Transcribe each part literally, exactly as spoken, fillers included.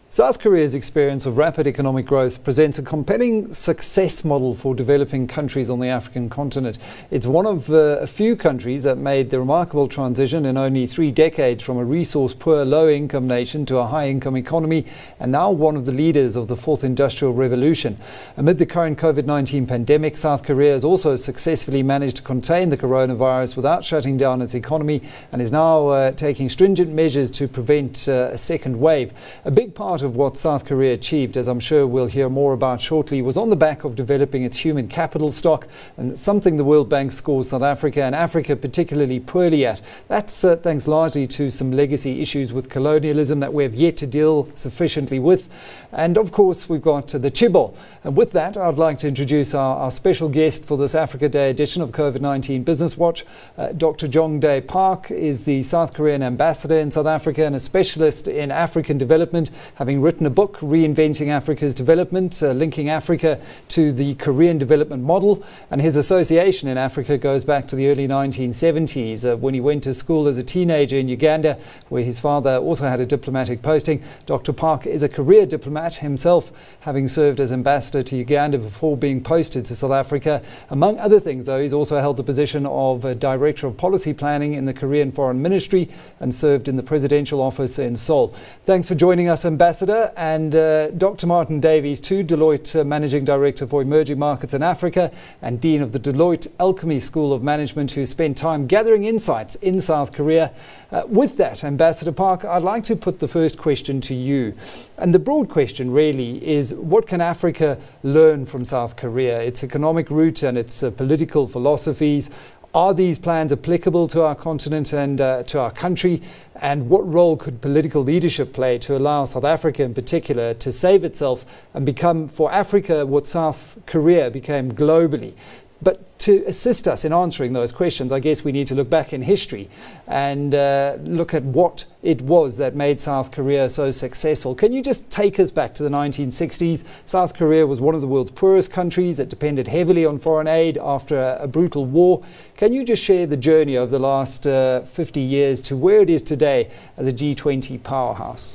South Korea's experience of rapid economic growth presents a compelling success model for developing countries on the African continent. It's one of uh, a few countries that made the remarkable transition in only three decades from a resource-poor, low-income nation to a high-income economy, and now one of the leaders of the fourth industrial revolution. Amid the current COVID nineteen pandemic, South Korea has also successfully managed to contain the coronavirus without shutting down its economy and is now uh, taking stringent measures to prevent uh, a second wave. A big part of what South Korea achieved, as I'm sure we'll hear more about shortly, was on the back of developing its human capital stock, and something the World Bank scores South Africa and Africa particularly poorly at. That's uh, thanks largely to some legacy issues with colonialism that we have yet to deal sufficiently with. And of course, we've got uh, the Chaebol. And with that, I'd like to introduce our, our special guest for this Africa Day edition of COVID nineteen Business Watch. Uh, Doctor Jong-Dae Park is the South Korean ambassador in South Africa and a specialist in African development, having written a book, Reinventing Africa's Development, uh, linking Africa to the Korean development model. And his association in Africa goes back to the early nineteen seventies, uh, when he went to school as a teenager in Uganda, where his father also had a diplomatic posting. Doctor Park is a career diplomat himself, having served as ambassador to Uganda before being posted to South Africa. Among other things, though, he's also held the position of uh, Director of Policy Planning in the Korean Foreign Ministry and served in the presidential office in Seoul. Thanks for joining us, Ambassador. And uh, Doctor Martin Davies, too, Deloitte uh, Managing Director for Emerging Markets in Africa and Dean of the Deloitte Alchemy School of Management, who spent time gathering insights in South Korea. Uh, with that, Ambassador Park, I'd like to put the first question to you. And the broad question really is, what can Africa learn from South Korea? Its economic route and its uh, political philosophies. Are these plans applicable to our continent and uh, to our country? And what role could political leadership play to allow South Africa in particular to save itself and become, for Africa, what South Korea became globally? But to assist us in answering those questions, I guess we need to look back in history and uh, look at what it was that made South Korea so successful. Can you just take us back to the nineteen sixties? South Korea was one of the world's poorest countries. It depended heavily on foreign aid after a, a brutal war. Can you just share the journey of the last uh, fifty years to where it is today as a G twenty powerhouse?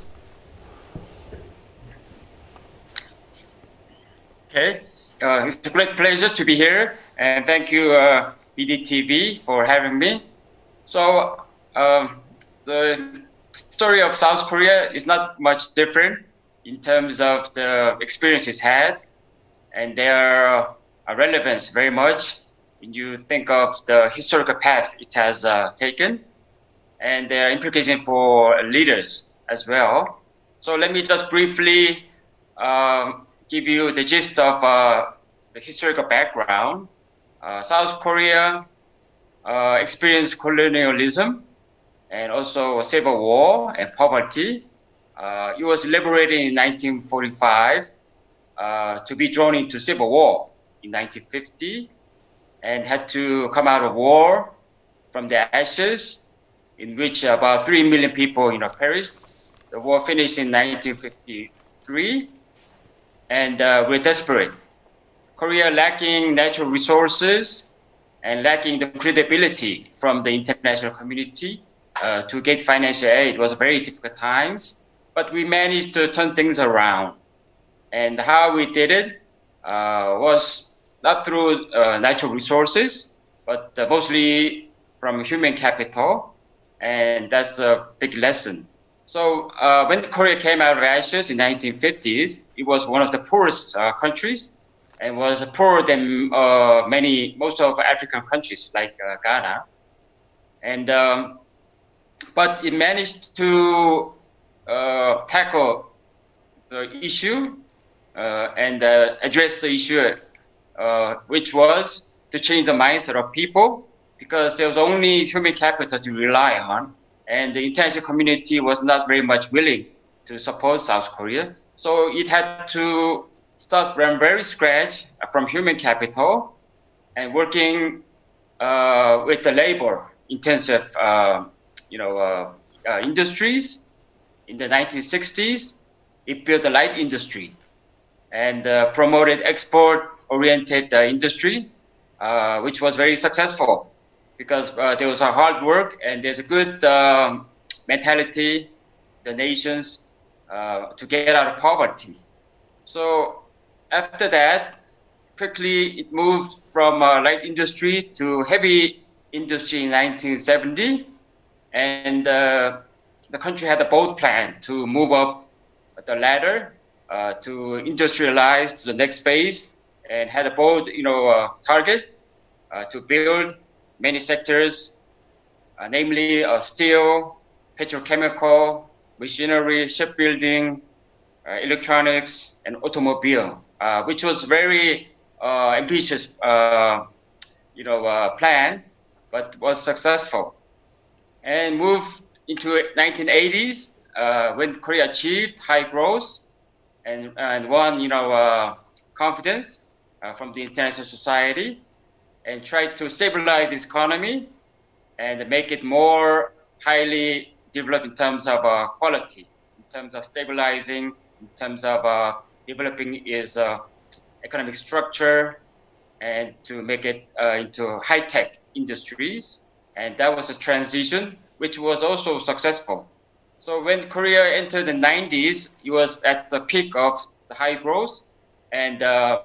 Okay, uh, it's a great pleasure to be here. And thank you, uh, B D T V, for having me. So, um, the story of South Korea is not much different in terms of the experiences had, and their uh, relevance very much when you think of the historical path it has uh, taken, and their implication for leaders as well. So let me just briefly um, give you the gist of uh, the historical background. Uh, South Korea uh, experienced colonialism and also civil war and poverty. Uh, it was liberated in nineteen forty-five uh, to be drawn into civil war in nineteen fifty and had to come out of war from the ashes, in which about three million people you know, perished. The war finished in nineteen fifty-three, and uh, we're desperate. Korea lacking natural resources and lacking the credibility from the international community uh, to get financial aid. It was very difficult times, but we managed to turn things around. And how we did it uh, was not through uh, natural resources, but uh, mostly from human capital, and that's a big lesson. So uh, when Korea came out of ashes in nineteen fifties, it was one of the poorest uh, countries, and was poorer than uh, many, most of African countries like uh, Ghana. And, um, but it managed to uh, tackle the issue uh, and uh, address the issue, uh, which was to change the mindset of people, because there was only human capital to rely on, and the international community was not very much willing to support South Korea. So it had to start from very scratch, from human capital, and working uh, with the labor-intensive, uh, you know, uh, uh, industries. In the nineteen sixties, it built the light industry and uh, promoted export-oriented uh, industry, uh, which was very successful because uh, there was a hard work and there's a good um, mentality. The nations uh, to get out of poverty. So after that, quickly it moved from uh, light industry to heavy industry in nineteen seventy, and uh, the country had a bold plan to move up the ladder uh, to industrialize to the next phase, and had a bold, you know, uh, target uh, to build many sectors, uh, namely uh, steel, petrochemical, machinery, shipbuilding, uh, electronics, and automobile, uh, which was very uh, ambitious, uh, you know, uh, plan, but was successful. And moved into nineteen eighties uh, when Korea achieved high growth and and won, you know, uh, confidence uh, from the international society, and tried to stabilize its economy and make it more highly developed in terms of uh, quality, in terms of stabilizing, in terms of uh, developing its uh, economic structure, and to make it uh, into high-tech industries. And that was a transition which was also successful. So when Korea entered the nineties, it was at the peak of the high growth, and uh,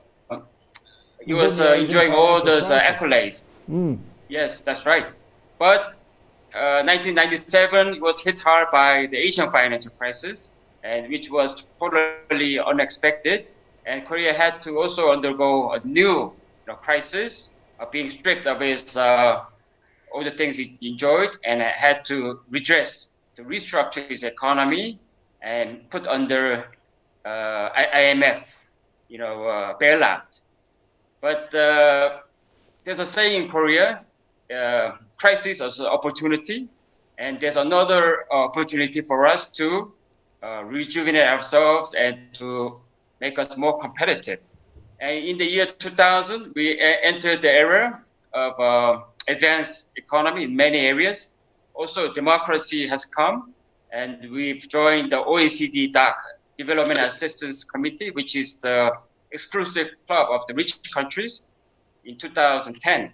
it was uh, enjoying all those uh, accolades. Mm. Yes, that's right. But uh, nineteen ninety-seven, it was hit hard by the Asian financial crisis, and which was totally unexpected. And Korea had to also undergo a new, you know, crisis of being stripped of its uh, all the things it enjoyed, and had to redress, to restructure its economy, and put under uh, I M F, you know, uh, bailout. But uh, there's a saying in Korea, uh, crisis is an opportunity, and there's another opportunity for us to uh, rejuvenate ourselves and to make us more competitive. And in the year two thousand, we entered the era of uh, advanced economy in many areas. Also, democracy has come, and we've joined the O E C D D A C, Development Assistance Committee, which is the exclusive club of the rich countries, in two thousand ten.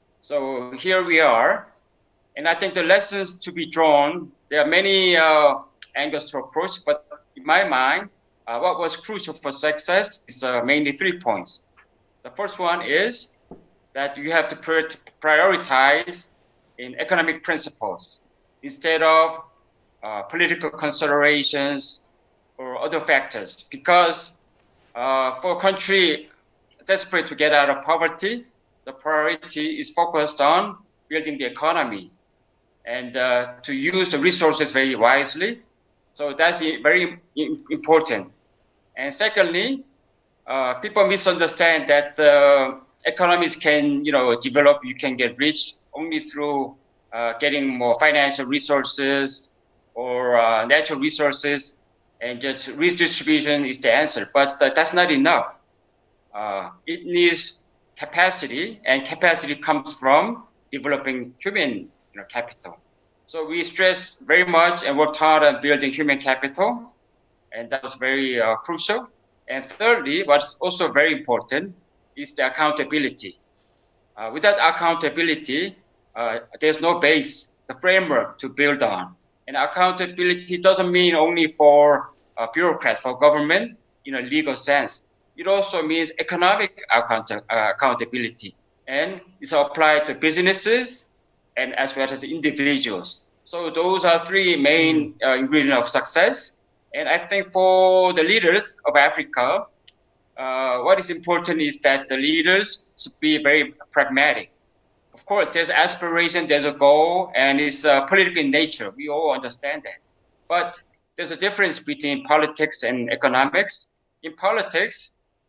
So here we are, and I think the lessons to be drawn, there are many uh, angles to approach, but in my mind, uh, what was crucial for success is uh, mainly three points. The first one is that you have to prioritize in economic principles instead of uh, political considerations or other factors. Because uh, for a country desperate to get out of poverty, the priority is focused on building the economy and uh, to use the resources very wisely. So that's very important. And secondly, uh, people misunderstand that uh, economies can, you know, develop, you can get rich only through uh, getting more financial resources or uh, natural resources, and just redistribution is the answer. But uh, that's not enough. Uh, it needs capacity, and capacity comes from developing human, you know, capital. So we stress very much and worked hard on building human capital, and that was very uh, crucial. And thirdly, what's also very important is the accountability. Uh, without accountability, uh, there's no base, the framework to build on. And accountability doesn't mean only for uh, bureaucrats, for government in a legal sense. It also means economic account- uh, accountability, and it's applied to businesses and as well as individuals. So those are three main uh, ingredients of success. And I think for the leaders of Africa, uh, what is important is that the leaders should be very pragmatic. Of course, there's aspiration, there's a goal, and it's uh, political in nature. We all understand that. But there's a difference between politics and economics. In politics,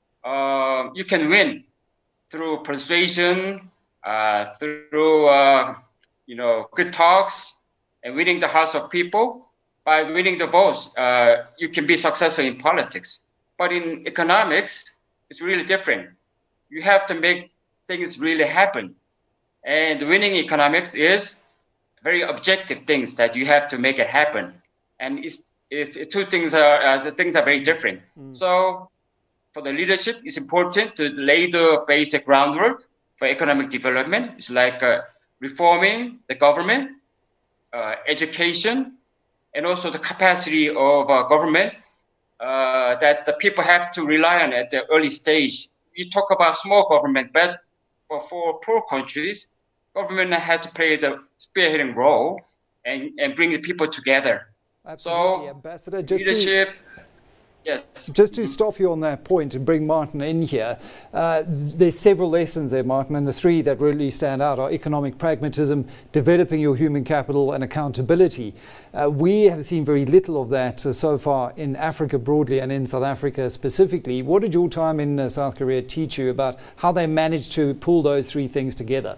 uh, you can win through persuasion, uh, through uh, you know, good talks, and winning the hearts of people. By winning the votes, uh, you can be successful in politics. But in economics, it's really different. You have to make things really happen. And winning economics is very objective things that you have to make it happen. And it's, it's two things are, uh, the things are very different. Mm. So for the leadership, it's important to lay the basic groundwork for economic development. It's like uh, reforming the government, uh, education, and also the capacity of uh, government uh, that the people have to rely on at the early stage. You talk about small government, but for, for poor countries, government has to play the spearheading role and, and bring the people together. Absolutely, so, Ambassador. Just leadership. To... Yes. Just to stop you on that point and bring Martin in here, uh, there's several lessons there, Martin, and the three that really stand out are economic pragmatism, developing your human capital, and accountability. Uh, we have seen very little of that uh, so far in Africa broadly and in South Africa specifically. What did your time in uh, South Korea teach you about how they managed to pull those three things together?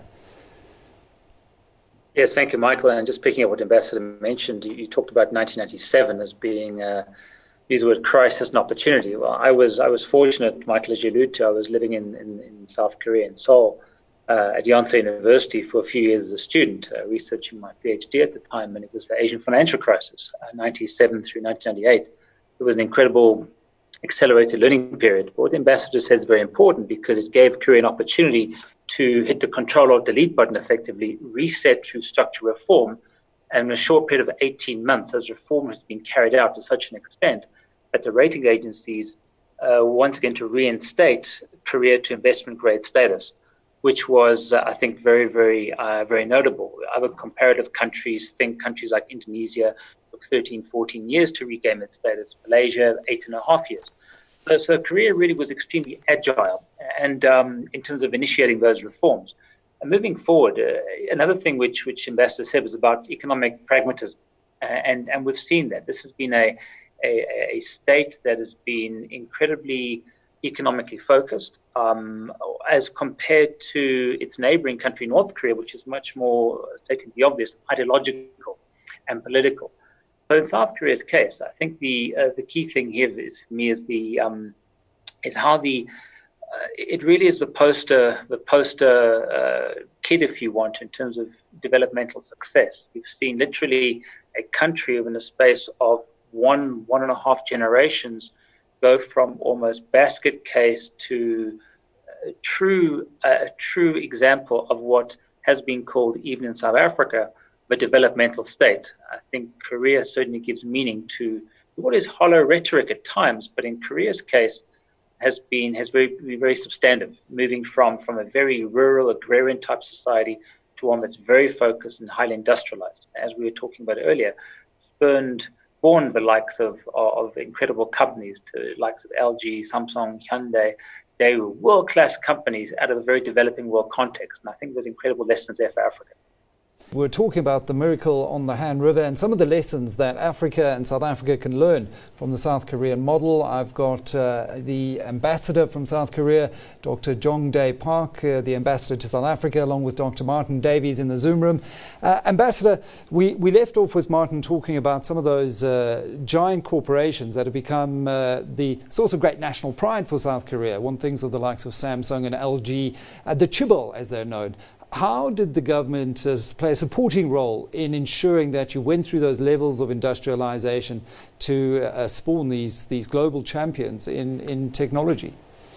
Yes, thank you, Michael. And just picking up what Ambassador mentioned, you, you talked about nineteen ninety-seven as being uh, these were crisis and opportunity. Well, I was I was fortunate, Michael, as you alluded to. I was living in, in, in South Korea, in Seoul, uh, at Yonsei University for a few years as a student, uh, researching my PhD at the time, and it was the Asian financial crisis, uh, ninety-seven through nineteen ninety-eight. It was an incredible accelerated learning period. But what the ambassador said is very important because it gave Korea an opportunity to hit the control or delete button effectively, reset through structural reform, and in a short period of eighteen months, as reform has been carried out to such an extent that the rating agencies uh, once again to reinstate Korea to investment grade status, which was, uh, I think, very, very, uh, very notable. Other comparative countries, think countries like Indonesia, took thirteen, fourteen years to regain its status. Malaysia, eight and a half years. So, so Korea really was extremely agile and um, in terms of initiating those reforms. And moving forward, uh, another thing which which Ambassador said was about economic pragmatism, uh, and and we've seen that this has been a, a a state that has been incredibly economically focused, um, as compared to its neighboring country, North Korea, which is much more, stating the obvious, ideological and political. So in South Korea's case, I think the uh, the key thing here is for me is the um, is how the uh, it really is the poster the poster uh, kid, if you want, in terms of developmental success. We've seen literally a country within a space of one one and a half generations go from almost basket case to a true a true example of what has been called, even in South Africa, a developmental state. I think Korea certainly gives meaning to what is hollow rhetoric at times, but in Korea's case has been has very very substantive, moving from from a very rural agrarian type society to one that's very focused and highly industrialized, as we were talking about earlier, spurned born the likes of of incredible companies, to the likes of L G, Samsung, Hyundai. They were world-class companies out of a very developing world context, and I think there's incredible lessons there for Africa. We're talking about the miracle on the Han River and some of the lessons that Africa and South Africa can learn from the South Korean model. I've got uh, the ambassador from South Korea, Doctor Jong Dae Park, uh, the ambassador to South Africa, along with Doctor Martin Davies in the Zoom room. Uh, ambassador, we, we left off with Martin talking about some of those uh, giant corporations that have become uh, the source of great national pride for South Korea. One thinks of the likes of Samsung and L G, uh, the Chaebol as they're known. How did the government uh, play a supporting role in ensuring that you went through those levels of industrialization to uh, spawn these these global champions in, in technology?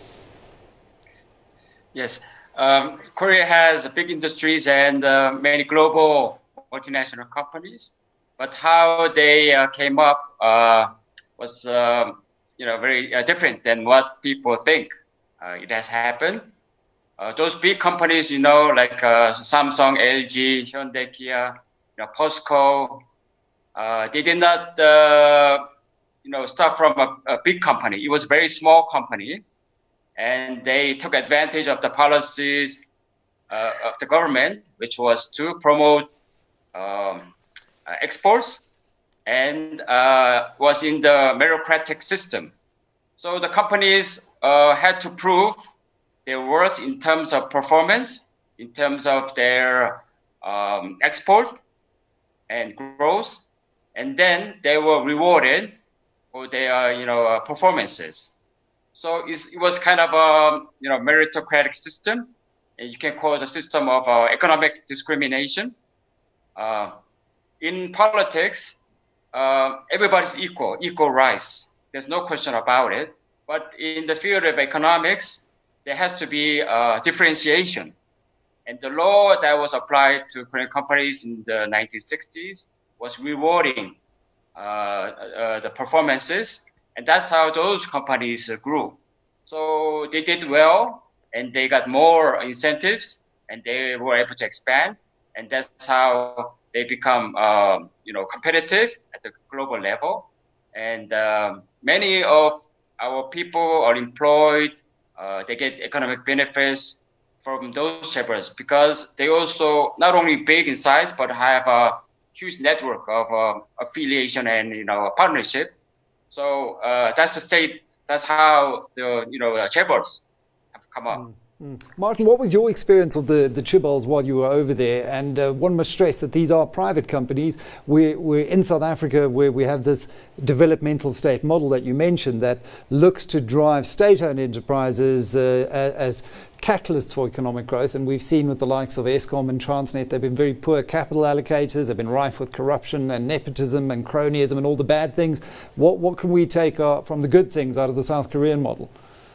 Yes, um, Korea has big industries and uh, many global multinational companies, but how they uh, came up uh, was uh, you know very uh, different than what people think. Uh, it has happened. Uh, those big companies, you know, like uh, Samsung, L G, Hyundai, Kia, you know, POSCO, uh, they did not, uh, you know, start from a, a big company. It was a very small company, and they took advantage of the policies uh, of the government, which was to promote um, uh, exports, and uh, was in the meritocratic system. So the companies uh, had to prove their worth in terms of performance, in terms of their um, export and growth, and then they were rewarded for their, you know, uh, performances. So it's, it was kind of a, you know, meritocratic system, and you can call it a system of uh, economic discrimination. Uh, in politics, uh, everybody's equal, equal rights. There's no question about it. But in the field of economics, there has to be uh, differentiation. And the law that was applied to Korean companies in the nineteen sixties was rewarding uh, uh, the performances And that's how those companies uh, grew. So they did well, and they got more incentives, and they were able to expand. And that's how they become, um, you know, competitive at the global level. And um, many of our people are employed. Uh, they get economic benefits from those chaebols because they also not only big in size but have a huge network of uh, affiliation and you know partnership. So uh, that's the state. That's how the you know chaebols have come up. Mm. Mm. Martin, what was your experience of the, the chaebols while you were over there? And uh, one must stress that these are private companies. We're, we're in South Africa where we have this developmental state model that you mentioned that looks to drive state-owned enterprises uh, as catalysts for economic growth. And we've seen with the likes of Eskom and Transnet, they've been very poor capital allocators. They've been rife with corruption and nepotism and cronyism and all the bad things. What, what can we take uh, from the good things out of the South Korean model?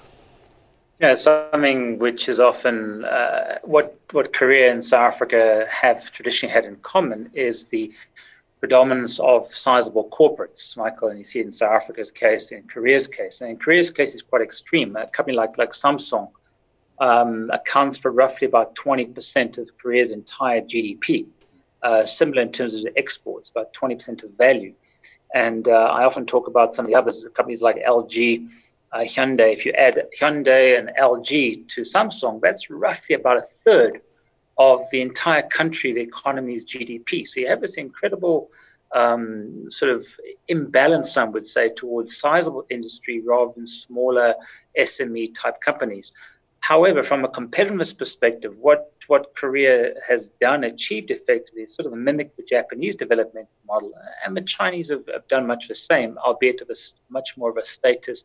Yeah, something which is often uh, what what Korea and South Africa have traditionally had in common is the predominance of sizable corporates, Michael, and you see it in South Africa's case, in Korea's case. And in Korea's case, it's quite extreme. A company like, like Samsung um, accounts for roughly about twenty percent of Korea's entire G D P, uh, similar in terms of the exports, about twenty percent of value. And uh, I often talk about some of the others, companies like L G, Uh, Hyundai. If you add Hyundai and L G to Samsung, that's roughly about a third of the entire country, the economy's G D P. So you have this incredible um, sort of imbalance, some would say, towards sizable industry rather than smaller S M E type companies. However, from a competitiveness perspective, what, what Korea has done, achieved effectively, is sort of mimic the Japanese development model. And the Chinese have, have done much the same, albeit of a much more of a status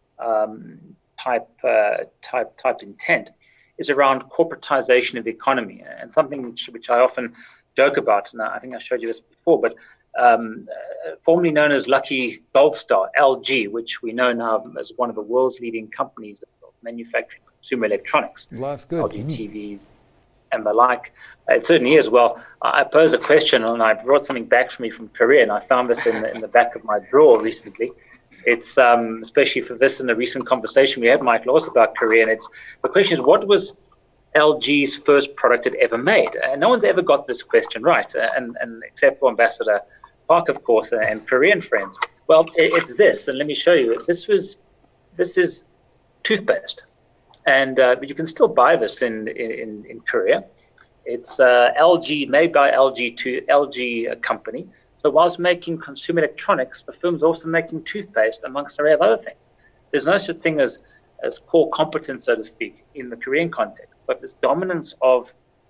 Um, type uh, type type intent, is around corporatization of the economy, and something which, which I often joke about, and I think I showed you this before, but um, uh, formerly known as Lucky Goldstar, L G, which we know now as one of the world's leading companies of manufacturing consumer electronics, Life's good. L G mm-hmm. T Vs and the like. It certainly is. Well, I posed a question, and I brought something back for me from Korea, and I found this in the, in the back of my drawer recently. It's um, especially for this and the recent conversation we had, Michael, also about Korea. And it's the question is, what was L G's first product it ever made? And no one's ever got this question right, and, and except for Ambassador Park, of course, and Korean friends. Well, it's this, and let me show you. This was, this is toothpaste, and uh, but you can still buy this in in, in Korea. It's uh, L G, made by L G to L G company. So whilst making consumer electronics, the firm's also making toothpaste, amongst a array of other things. There's no such thing as, as core competence, so to speak, in the Korean context. But this dominance of,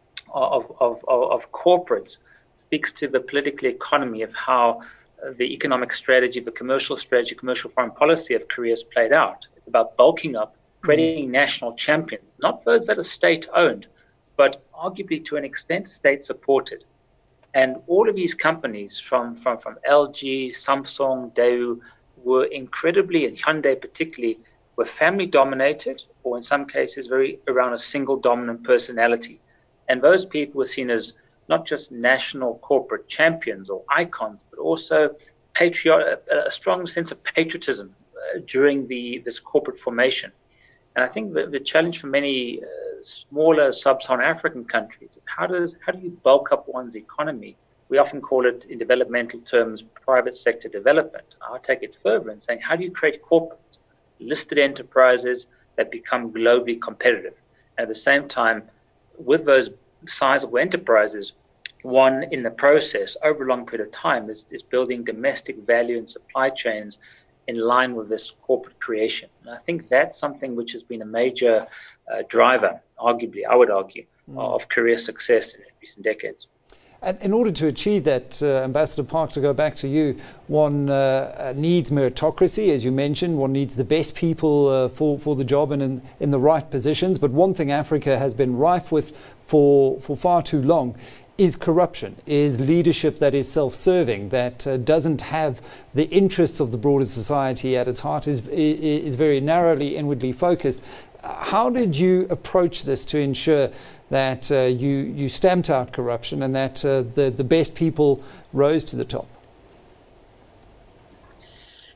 of, of, of, of corporates speaks to the political economy of how the economic strategy, the commercial strategy, commercial foreign policy of Korea is played out. It's about bulking up, creating mm-hmm. national champions, not those that are state-owned, but arguably to an extent state-supported. And all of these companies, from, from, from L G, Samsung, Daewoo, were incredibly, and Hyundai particularly, were family dominated, or in some cases very around a single dominant personality. And those people were seen as not just national corporate champions or icons, but also patriot, a strong sense of patriotism uh, during the this corporate formation. And I think the, the challenge for many uh, smaller sub-Saharan African countries, how does how do you bulk up one's economy? We often call it, in developmental terms, private sector development. I'll take it further and saying, how do you create corporate listed enterprises that become globally competitive? And at the same time, with those sizable enterprises, one in the process, over a long period of time, is, is building domestic value and supply chains in line with this corporate creation. And I think that's something which has been a major uh, driver, arguably, I would argue, mm. of Korea's success in recent decades. And in order to achieve that, uh, Ambassador Park, to go back to you, one uh, needs meritocracy, as you mentioned. One needs the best people uh, for, for the job and in, in the right positions. But one thing Africa has been rife with for, for far too long is corruption, is leadership that is self-serving, that uh, doesn't have the interests of the broader society at its heart, is, is very narrowly inwardly focused. How did you approach this to ensure that uh, you, you stamped out corruption and that uh, the, the best people rose to the top?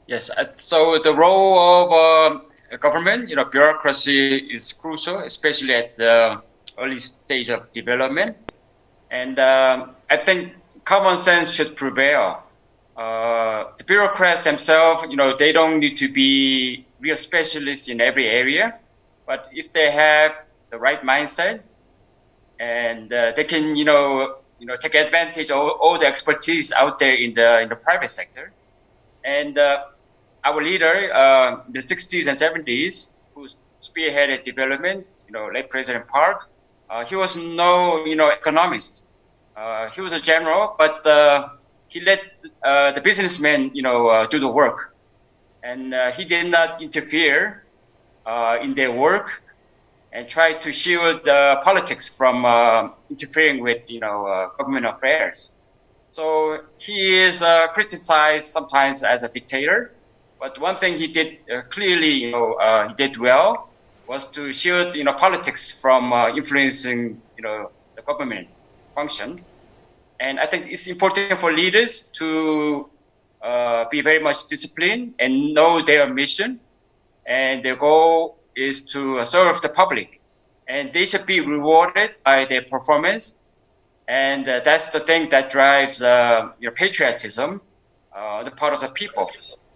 Yes. Uh, so the role of uh, government, you know, bureaucracy is crucial, especially at the early stage of development. And um, I think common sense should prevail. Uh, the bureaucrats themselves, you know, they don't need to be real specialists in every area, but if they have the right mindset and uh, they can, you know, you know, take advantage of all the expertise out there in the in the private sector. And uh, our leader, uh, in the sixties and seventies, who spearheaded development, you know, late President Park, uh, he was no, you know, economist. Uh, he was a general, but uh, he let uh, the businessmen, you know, uh, do the work, and uh, he did not interfere uh, in their work and try to shield uh, politics from uh, interfering with, you know, uh, government affairs. So he is uh, criticized sometimes as a dictator, but one thing he did uh, clearly, you know, uh, he did well was to shield, you know, politics from uh, influencing, you know, the government function. And I think it's important for leaders to uh, be very much disciplined and know their mission. And their goal is to serve the public. And they should be rewarded by their performance. And uh, that's the thing that drives uh, you know, patriotism uh, on the part of the people.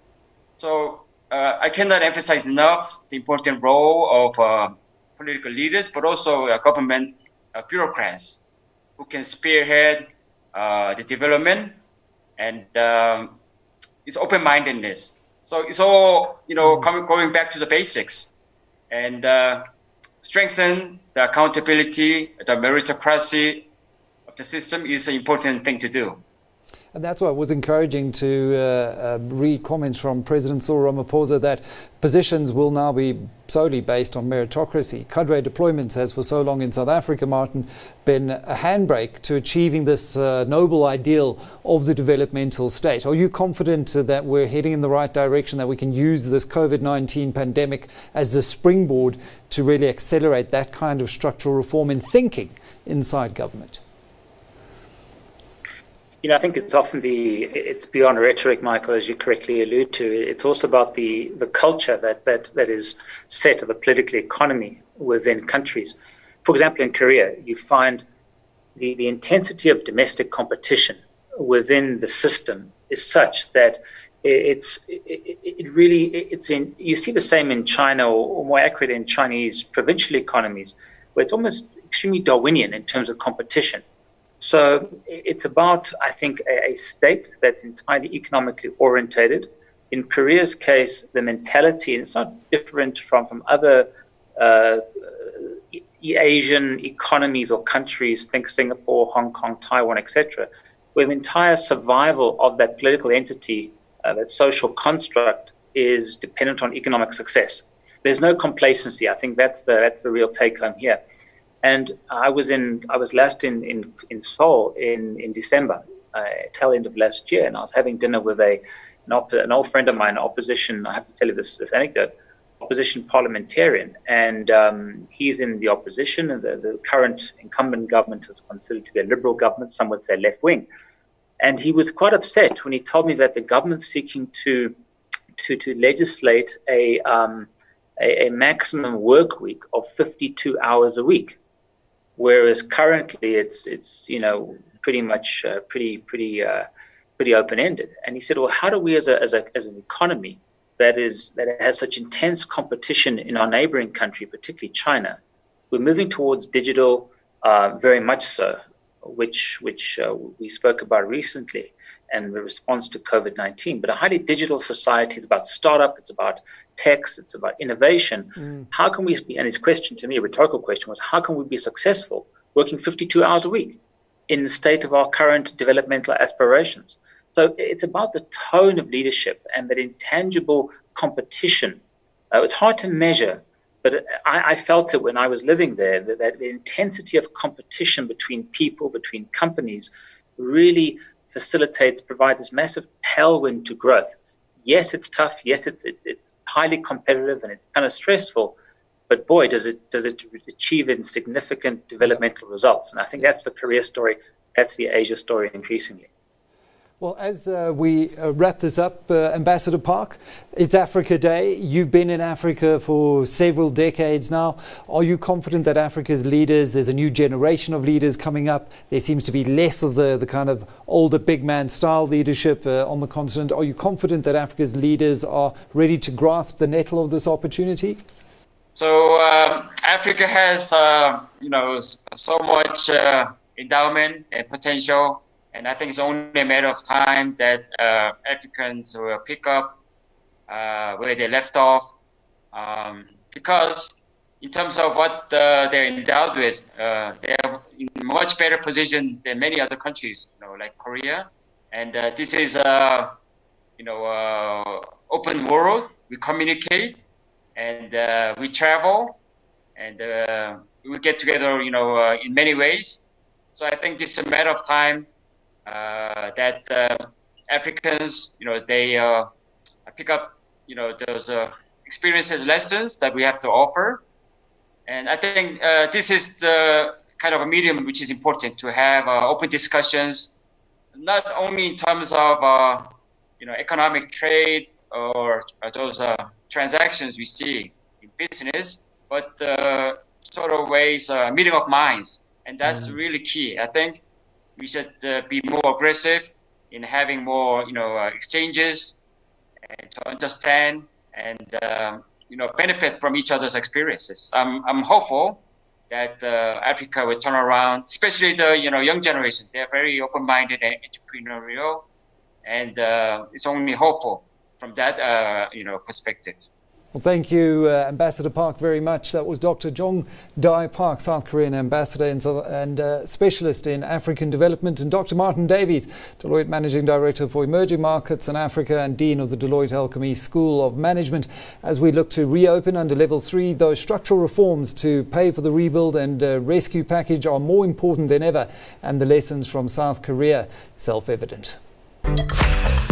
So uh, I cannot emphasize enough the important role of uh, political leaders, but also uh, government uh, bureaucrats who can spearhead uh, the development and um, it's open-mindedness. So it's all, you know, coming, going back to the basics and uh, strengthen the accountability, the meritocracy of the system is an important thing to do. And that's what was encouraging to uh, uh, read comments from President Cyril Ramaphosa that positions will now be solely based on meritocracy. Cadre deployment has for so long in South Africa, Martin, been a handbrake to achieving this uh, noble ideal of the developmental state. Are you confident that we're heading in the right direction, that we can use this COVID nineteen pandemic as the springboard to really accelerate that kind of structural reform in thinking inside government? You know, I think it's often the, it's beyond rhetoric, Michael, as you correctly allude to. It's also about the, the culture that, that, that is set of the political economy within countries. For example, in Korea, you find the, the intensity of domestic competition within the system is such that it's, it, it really, it's in, you see the same in China, or, or more accurate in Chinese provincial economies, where it's almost extremely Darwinian in terms of competition. So it's about, I think, a, a state that's entirely economically orientated. In Korea's case, the mentality, and it's not different from, from other uh, Asian economies or countries, think Singapore, Hong Kong, Taiwan, et cetera, where the entire survival of that political entity, uh, that social construct, is dependent on economic success. There's no complacency. I think that's the that's the real take home here. And I was in, I was last in, in, in Seoul in, in December, uh, tail end of last year, and I was having dinner with a, an, op- an old friend of mine, opposition, I have to tell you this, this anecdote, opposition parliamentarian, and um, he's in the opposition, and the, the current incumbent government is considered to be a liberal government, some would say left-wing. And he was quite upset when he told me that the government's seeking to, to, to legislate a, um, a, a maximum work week of fifty-two hours a week. Whereas currently it's it's you know pretty much uh, pretty pretty uh, pretty open-ended. And he said, well, how do we as a as a as an economy that is that has such intense competition in our neighboring country, particularly China, we're moving towards digital, uh, very much so, which which uh, we spoke about recently, and the response to COVID nineteen. But a highly digital society is about startup, it's about techs, it's about innovation. Mm. How can we be, and his question to me, a rhetorical question was, how can we be successful working fifty-two hours a week in the state of our current developmental aspirations? So it's about the tone of leadership and that intangible competition. Uh, it's hard to measure, but I, I felt it when I was living there, that, that the intensity of competition between people, between companies, really facilitates, provides this massive tailwind to growth. Yes, it's tough. Yes, it's, it's, it's highly competitive and it's kind of stressful, but boy, does it does it achieve in significant developmental results. And I think that's the Korea story. That's the Asia story increasingly. Well, as uh, we uh, wrap this up, uh, Ambassador Park, it's Africa Day. You've been in Africa for several decades now. Are you confident that Africa's leaders, there's a new generation of leaders coming up, there seems to be less of the, the kind of older big man style leadership uh, on the continent. Are you confident that Africa's leaders are ready to grasp the nettle of this opportunity? So um, Africa has, uh, you know, so much uh, endowment and potential. And I think it's only a matter of time that uh, Africans will pick up uh, where they left off. Um, because in terms of what uh, they're endowed with, uh, they're in a much better position than many other countries, you know, like Korea. And uh, this is, uh, you know, uh, open world. We communicate and uh, we travel and uh, we get together, you know, uh, in many ways. So I think this is a matter of time. Uh, that uh, Africans, you know, they uh, pick up, you know, those uh, experiences, lessons that we have to offer. And I think uh, this is the kind of a medium which is important to have uh, open discussions, not only in terms of, uh, you know, economic trade or, or those uh, transactions we see in business, but uh, sort of ways, uh, meeting of minds. And that's mm. really key. I think we should uh, be more aggressive in having more, you know, uh, exchanges and to understand and, um, you know, benefit from each other's experiences. I'm, I'm hopeful that uh, Africa will turn around, especially the, you know, young generation. They're very open-minded and entrepreneurial, and uh, it's only hopeful from that, uh, you know, perspective. Well, thank you, uh, Ambassador Park, very much. That was Doctor Jong Dae Park, South Korean ambassador and, and uh, specialist in African development, and Doctor Martin Davies, Deloitte Managing Director for Emerging Markets and Africa and Dean of the Deloitte Alchemy School of Management, as we look to reopen under Level three. Those structural reforms to pay for the rebuild and uh, rescue package are more important than ever, and the lessons from South Korea self-evident.